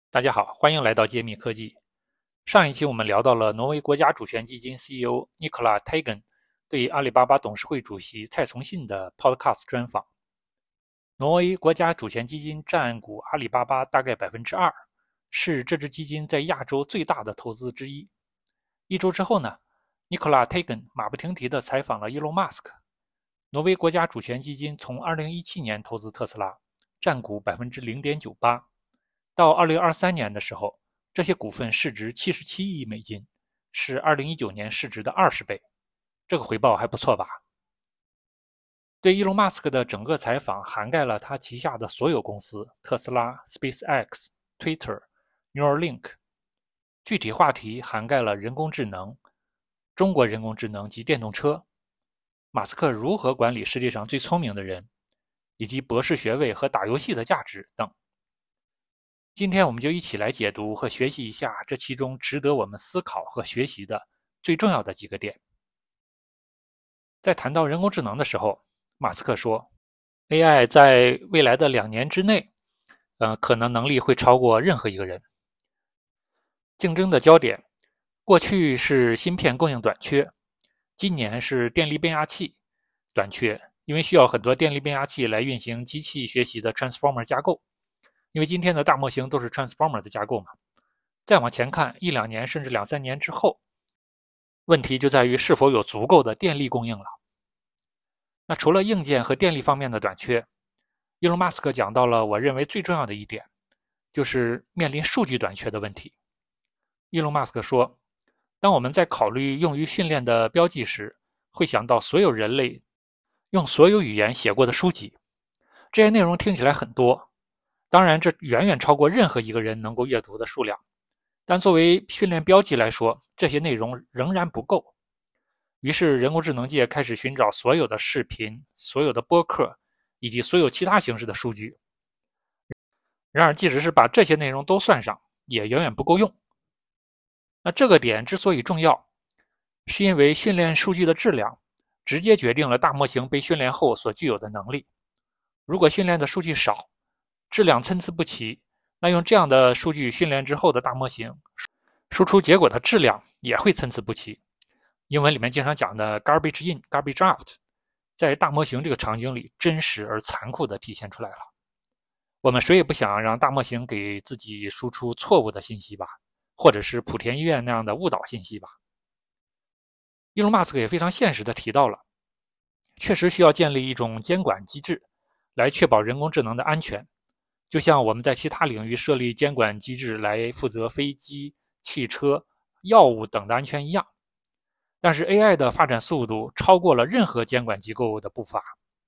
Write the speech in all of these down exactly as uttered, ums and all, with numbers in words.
大家好，欢迎来到揭秘科技。上一期我们聊到了挪威国家主权基金 C E O Nicolai Tangen 对阿里巴巴董事会主席蔡崇信的 Podcast 专访。挪威国家主权基金占股阿里巴巴大概 百分之二， 是这支基金在亚洲最大的投资之一。一周之后呢 Nicolai Tangen 马不停蹄地采访了伊隆马斯克。挪威国家主权基金从二零一七年投资特斯拉，占股 百分之零点九八，到二零二三年的时候，这些股份市值七十七亿美金，是二零一九年市值的二十倍，这个回报还不错吧？对伊隆马斯克的整个采访涵盖了他旗下的所有公司，特斯拉、SpaceX、Twitter、Neuralink， 具体话题涵盖了人工智能、中国人工智能及电动车，马斯克如何管理世界上最聪明的人，以及博士学位和打游戏的价值等。今天我们就一起来解读和学习一下这其中值得我们思考和学习的最重要的几个点。在谈到人工智能的时候，马斯克说 A I 在未来的两年之内呃，可能能力会超过任何一个人。竞争的焦点过去是芯片供应短缺，今年是电力变压器短缺，因为需要很多电力变压器来运行机器学习的 Transformer 架构，因为今天的大模型都是 Transformer 的架构嘛。再往前看一两年甚至两三年之后，问题就在于是否有足够的电力供应了。那除了硬件和电力方面的短缺，伊隆马斯克讲到了我认为最重要的一点，就是面临数据短缺的问题。伊隆马斯克说，当我们在考虑用于训练的标记时，会想到所有人类用所有语言写过的书籍，这些内容听起来很多，当然这远远超过任何一个人能够阅读的数量，但作为训练标记来说，这些内容仍然不够。于是人工智能界开始寻找所有的视频、所有的播客以及所有其他形式的数据。然而即使是把这些内容都算上，也远远不够用。那这个点之所以重要，是因为训练数据的质量直接决定了大模型被训练后所具有的能力。如果训练的数据少，质量参差不齐，那用这样的数据训练之后的大模型输出结果的质量也会参差不齐。英文里面经常讲的 garbage in, garbage out， 在大模型这个场景里真实而残酷地体现出来了。我们谁也不想让大模型给自己输出错误的信息吧，或者是莆田医院那样的误导信息吧。伊隆马斯克也非常现实地提到了，确实需要建立一种监管机制来确保人工智能的安全，就像我们在其他领域设立监管机制来负责飞机、汽车、药物等的安全一样。但是 A I 的发展速度超过了任何监管机构的步伐。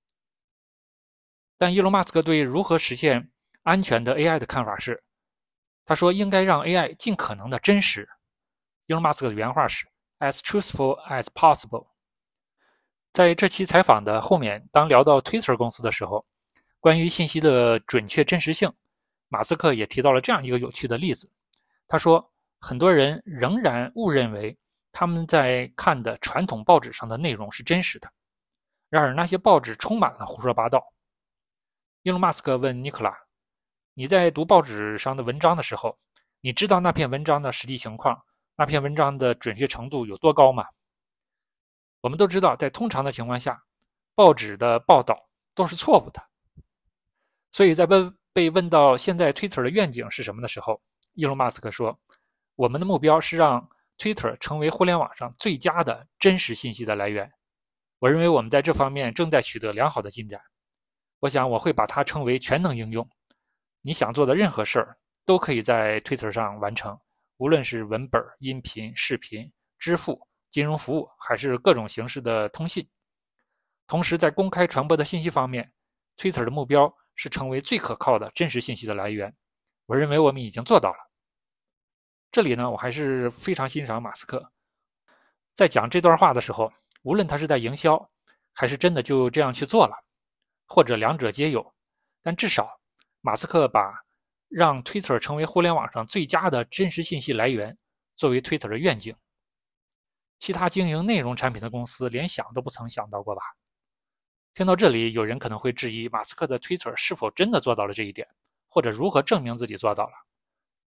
但伊隆马斯克对如何实现安全的 A I 的看法是，他说应该让 A I 尽可能的真实。伊隆马斯克的原话是 as truthful as possible。 在这期采访的后面，当聊到 Twitter 公司的时候，关于信息的准确真实性，马斯克也提到了这样一个有趣的例子。他说很多人仍然误认为他们在看的传统报纸上的内容是真实的，然而那些报纸充满了胡说八道。伊隆马斯克问尼克拉，你在读报纸上的文章的时候，你知道那篇文章的实际情况，那篇文章的准确程度有多高吗？我们都知道，在通常的情况下，报纸的报道都是错误的。所以在被问到现在 Twitter 的愿景是什么的时候，伊隆马斯克说，我们的目标是让Twitter 成为互联网上最佳的真实信息的来源。我认为我们在这方面正在取得良好的进展。我想我会把它称为全能应用。你想做的任何事儿都可以在 Twitter 上完成，无论是文本、音频、视频、支付、金融服务，还是各种形式的通信。同时在公开传播的信息方面， Twitter 的目标是成为最可靠的真实信息的来源。我认为我们已经做到了。这里呢，我还是非常欣赏马斯克在讲这段话的时候，无论他是在营销还是真的就这样去做了，或者两者皆有，但至少马斯克把让 Twitter 成为互联网上最佳的真实信息来源作为 Twitter 的愿景。其他经营内容产品的公司连想都不曾想到过吧。听到这里，有人可能会质疑马斯克的 Twitter 是否真的做到了这一点，或者如何证明自己做到了。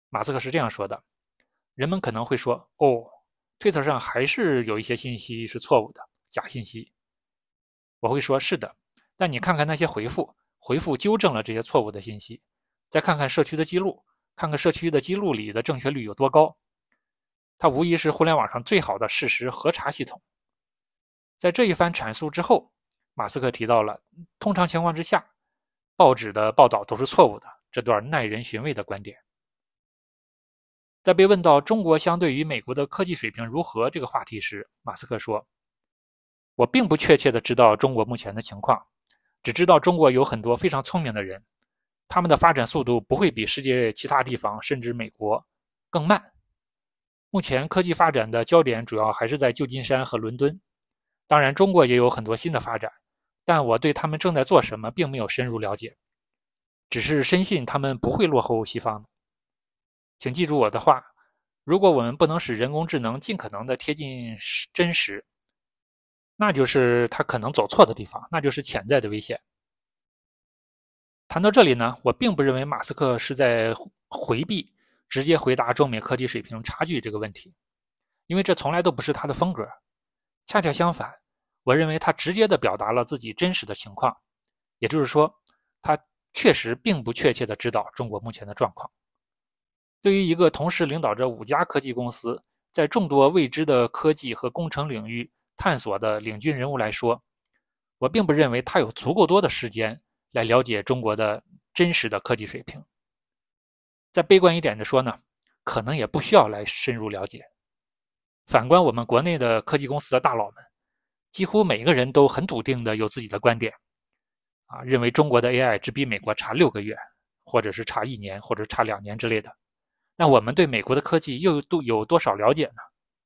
马斯克是这样说的：人们可能会说，哦，推特上还是有一些信息是错误的，假信息。我会说，是的，但你看看那些回复，回复纠正了这些错误的信息，再看看社区的记录，看看社区的记录里的正确率有多高。它无疑是互联网上最好的事实核查系统。在这一番阐述之后，马斯克提到了通常情况之下，报纸的报道都是错误的这段耐人寻味的观点。在被问到中国相对于美国的科技水平如何这个话题时，马斯克说，我并不确切地知道中国目前的情况，只知道中国有很多非常聪明的人，他们的发展速度不会比世界其他地方甚至美国更慢。目前科技发展的焦点主要还是在旧金山和伦敦，当然中国也有很多新的发展，但我对他们正在做什么并没有深入了解，只是深信他们不会落后西方的。请记住我的话，如果我们不能使人工智能尽可能的贴近真实，那就是它可能走错的地方，那就是潜在的危险。谈到这里呢，我并不认为马斯克是在回避直接回答中美科技水平差距这个问题，因为这从来都不是他的风格。恰恰相反，我认为他直接地表达了自己真实的情况，也就是说，他确实并不确切地知道中国目前的状况。对于一个同时领导着五家科技公司，在众多未知的科技和工程领域探索的领军人物来说，我并不认为他有足够多的时间来了解中国的真实的科技水平。再悲观一点的说呢，可能也不需要来深入了解。反观我们国内的科技公司的大佬们，几乎每个人都很笃定的有自己的观点，啊，认为中国的 A I 只比美国差六个月，或者是差一年，或者差两年之类的。那我们对美国的科技又有多少了解呢？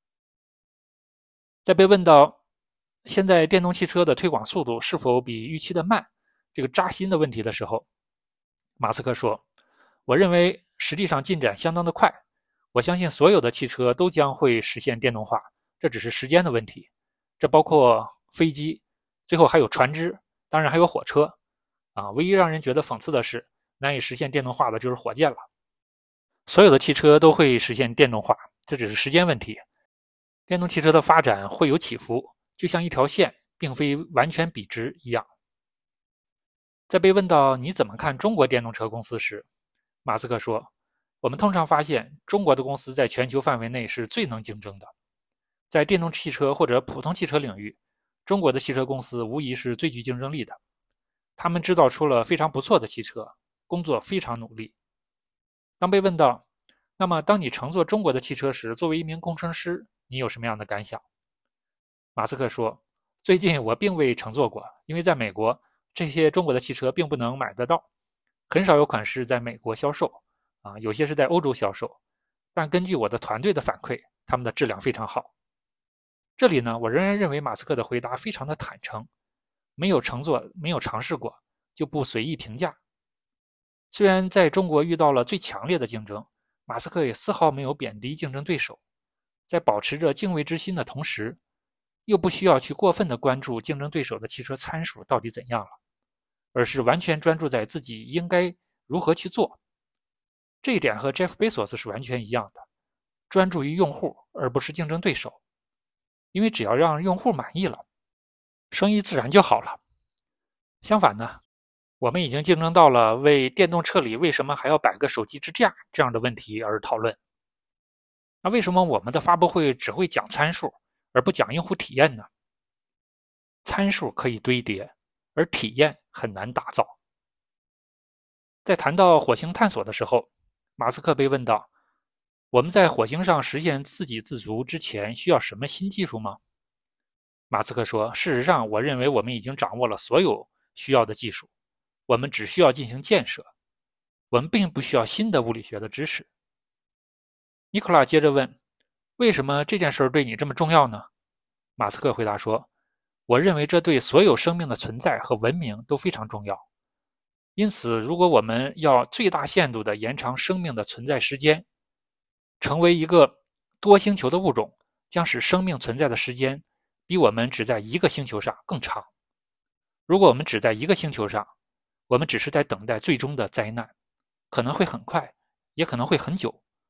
在被问到现在电动汽车的推广速度是否比预期的慢这个扎心的问题的时候，马斯克说，我认为实际上进展相当的快，我相信所有的汽车都将会实现电动化，这只是时间的问题。这包括飞机，最后还有船只，当然还有火车啊。唯一让人觉得讽刺的是，难以实现电动化的就是火箭了。所有的汽车都会实现电动化，这只是时间问题。电动汽车的发展会有起伏，就像一条线，并非完全笔直一样。在被问到你怎么看中国电动车公司时，马斯克说，我们通常发现中国的公司在全球范围内是最能竞争的。在电动汽车或者普通汽车领域，中国的汽车公司无疑是最具竞争力的。他们制造出了非常不错的汽车，工作非常努力。当被问到，那么当你乘坐中国的汽车时，作为一名工程师，你有什么样的感想？马斯克说，最近我并未乘坐过，因为在美国，这些中国的汽车并不能买得到，很少有款式在美国销售，啊，有些是在欧洲销售，但根据我的团队的反馈，他们的质量非常好。这里呢，我仍然认为马斯克的回答非常的坦诚，没有乘坐，没有尝试过，就不随意评价。虽然在中国遇到了最强烈的竞争，马斯克也丝毫没有贬低竞争对手，在保持着敬畏之心的同时，又不需要去过分的关注竞争对手的汽车参数到底怎样了，而是完全专注在自己应该如何去做。这一点和 Jeff Bezos 是完全一样的，专注于用户而不是竞争对手，因为只要让用户满意了，生意自然就好了。相反呢，我们已经竞争到了为电动车里为什么还要摆个手机支架这样的问题而讨论。那为什么我们的发布会只会讲参数，而不讲用户体验呢？参数可以堆叠，而体验很难打造。在谈到火星探索的时候，马斯克被问到，我们在火星上实现自给自足之前需要什么新技术吗？马斯克说，事实上，我认为我们已经掌握了所有需要的技术，我们只需要进行建设，我们并不需要新的物理学的知识。尼古拉接着问，为什么这件事对你这么重要呢？马斯克回答说，我认为这对所有生命的存在和文明都非常重要。因此，如果我们要最大限度地延长生命的存在时间，成为一个多星球的物种，将使生命存在的时间比我们只在一个星球上更长。如果我们只在一个星球上，我们只是在等待最终的灾难，可能会很快，也可能会很久，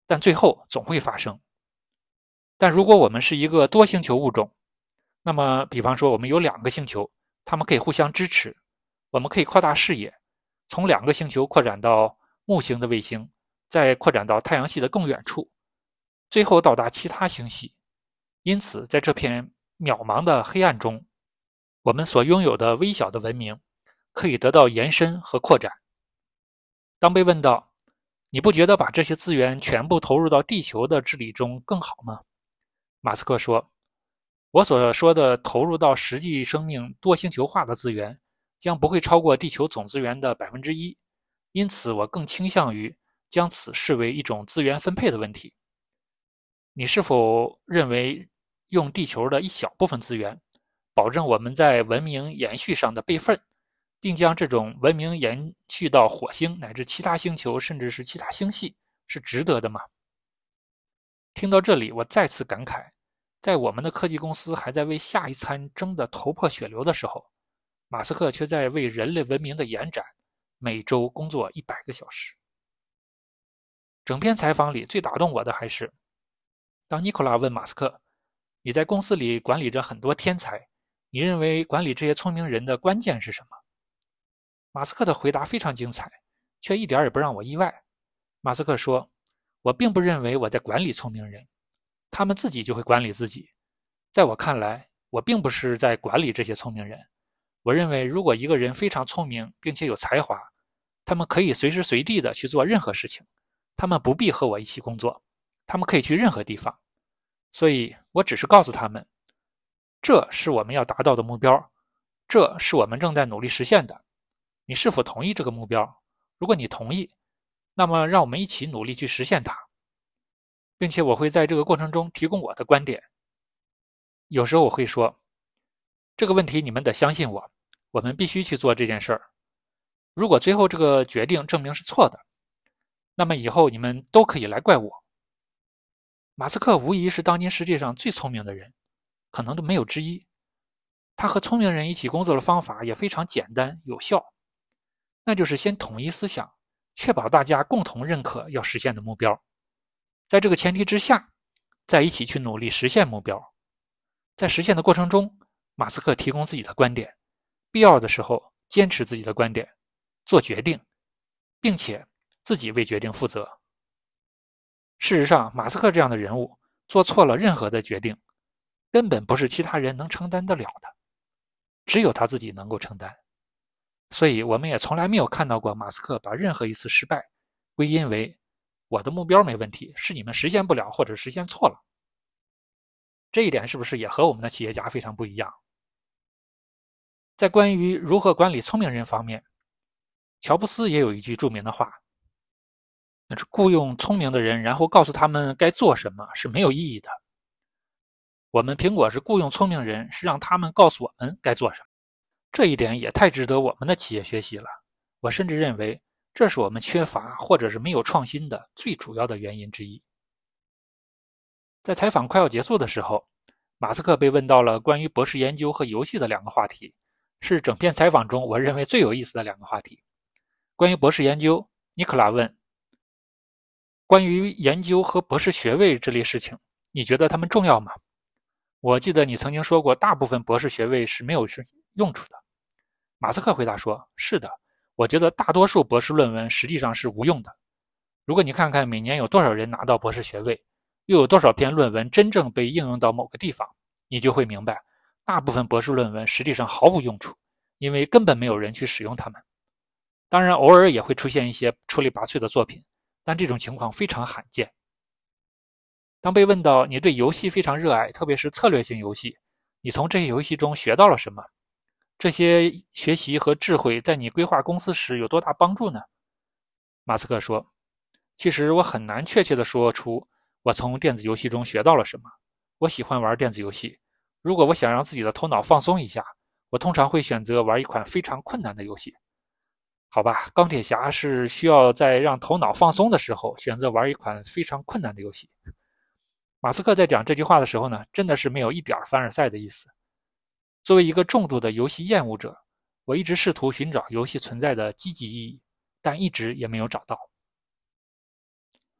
但最后总会发生。但如果我们是一个多星球物种，那么比方说我们有两个星球，它们可以互相支持，我们可以扩大视野，从两个星球扩展到木星的卫星，再扩展到太阳系的更远处，最后到达其他星系。因此在这片渺茫的黑暗中，我们所拥有的微小的文明可以得到延伸和扩展。当被问到你不觉得把这些资源全部投入到地球的治理中更好吗？马斯克说，我所说的投入到实际生命多星球化的资源将不会超过地球总资源的百分之一，因此我更倾向于将此视为一种资源分配的问题。你是否认为用地球的一小部分资源保证我们在文明延续上的备份，并将这种文明延续到火星乃至其他星球甚至是其他星系是值得的吗？听到这里，我再次感慨，在我们的科技公司还在为下一餐争得头破血流的时候，马斯克却在为人类文明的延展每周工作一百个小时。整篇采访里最打动我的还是当尼古拉问马斯克，你在公司里管理着很多天才，你认为管理这些聪明人的关键是什么？马斯克的回答非常精彩，却一点也不让我意外。马斯克说，我并不认为我在管理聪明人，他们自己就会管理自己。在我看来，我并不是在管理这些聪明人。我认为如果一个人非常聪明并且有才华，他们可以随时随地的去做任何事情，他们不必和我一起工作，他们可以去任何地方。所以我只是告诉他们，这是我们要达到的目标，这是我们正在努力实现的。你是否同意这个目标？如果你同意，那么让我们一起努力去实现它。并且我会在这个过程中提供我的观点。有时候我会说，这个问题你们得相信我，我们必须去做这件事儿。如果最后这个决定证明是错的，那么以后你们都可以来怪我。马斯克无疑是当今世界上最聪明的人，可能都没有之一。他和聪明人一起工作的方法也非常简单有效，那就是先统一思想，确保大家共同认可要实现的目标。在这个前提之下，再一起去努力实现目标。在实现的过程中，马斯克提供自己的观点，必要的时候坚持自己的观点，做决定，并且自己为决定负责。事实上，马斯克这样的人物做错了任何的决定，根本不是其他人能承担得了的，只有他自己能够承担。所以我们也从来没有看到过马斯克把任何一次失败归因为我的目标没问题，是你们实现不了或者实现错了。这一点是不是也和我们的企业家非常不一样？在关于如何管理聪明人方面，乔布斯也有一句著名的话，那是雇佣聪明的人，然后告诉他们该做什么是没有意义的。我们苹果是雇佣聪明人，是让他们告诉我们该做什么。这一点也太值得我们的企业学习了。我甚至认为这是我们缺乏或者是没有创新的最主要的原因之一。在采访快要结束的时候，马斯克被问到了关于博士研究和游戏的两个话题，是整篇采访中我认为最有意思的两个话题。关于博士研究，尼克拉问，关于研究和博士学位这类事情，你觉得他们重要吗？我记得你曾经说过，大部分博士学位是没有用处的。马斯克回答说，是的，我觉得大多数博士论文实际上是无用的。如果你看看每年有多少人拿到博士学位，又有多少篇论文真正被应用到某个地方，你就会明白，大部分博士论文实际上毫无用处，因为根本没有人去使用它们。当然，偶尔也会出现一些出类拔萃的作品，但这种情况非常罕见。当被问到你对游戏非常热爱，特别是策略性游戏，你从这些游戏中学到了什么？这些学习和智慧在你规划公司时有多大帮助呢？马斯克说，其实我很难确切地说出我从电子游戏中学到了什么。我喜欢玩电子游戏，如果我想让自己的头脑放松一下，我通常会选择玩一款非常困难的游戏。好吧，钢铁侠是需要在让头脑放松的时候选择玩一款非常困难的游戏。马斯克在讲这句话的时候呢，真的是没有一点凡尔赛的意思。作为一个重度的游戏厌恶者，我一直试图寻找游戏存在的积极意义，但一直也没有找到。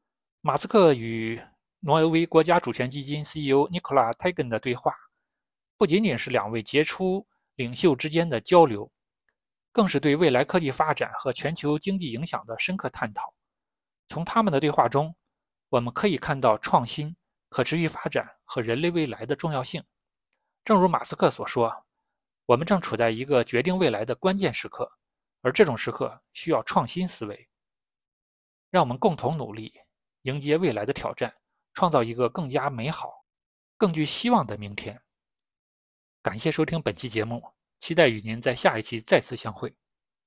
马斯克与挪威国家主权基金 C E O Nikola Tegel 的对话，不仅仅是两位杰出领袖之间的交流，更是对未来科技发展和全球经济影响的深刻探讨。从他们的对话中，我们可以看到创新、可持续发展和人类未来的重要性。正如马斯克所说，我们正处在一个决定未来的关键时刻，而这种时刻需要创新思维。让我们共同努力，迎接未来的挑战，创造一个更加美好、更具希望的明天。感谢收听本期节目，期待与您在下一期再次相会。